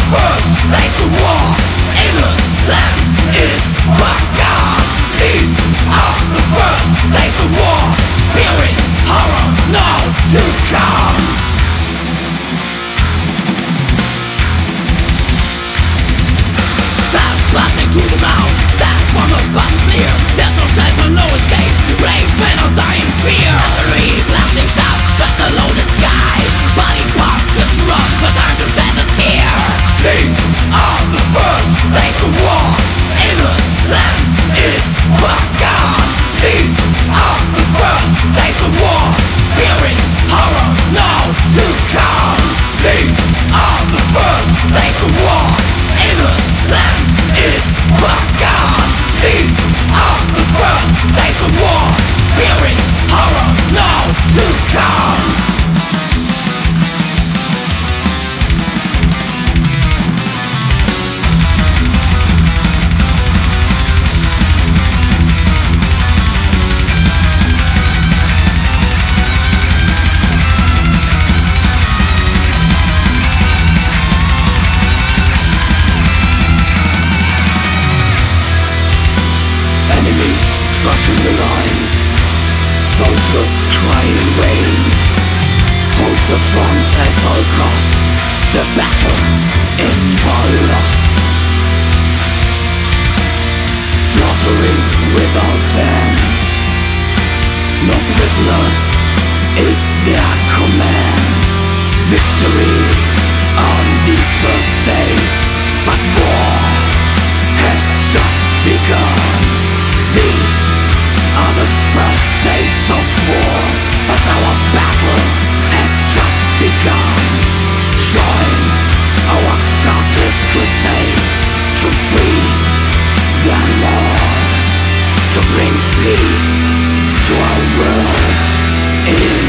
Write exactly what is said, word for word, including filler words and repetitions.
first days of war, innocence is forgone. These are the first days of war, fearing horror now to come. That's marching to the mouth, that's when the buttons near. There's no shelter, no escape, brave men are dying in fear. Artillery blasting shout, set the loaded sky. Body parts just run, but time to shed a tear. These are the first days of war, innocence is forgone. These are the first days of war, fearing horror now to come. These are the first days of war, innocence is forgone. These are the first days of war, fearing horror now to come. Crushing the lines, soldiers crying in vain. Hold the front at all cost, the battle is far lost. Slaughtering without end, no prisoners is their command. Victory on these first days, but war has just begun. These are the first days of war, but our battle has just begun. Join our godless crusade to free them all, to bring peace to our world in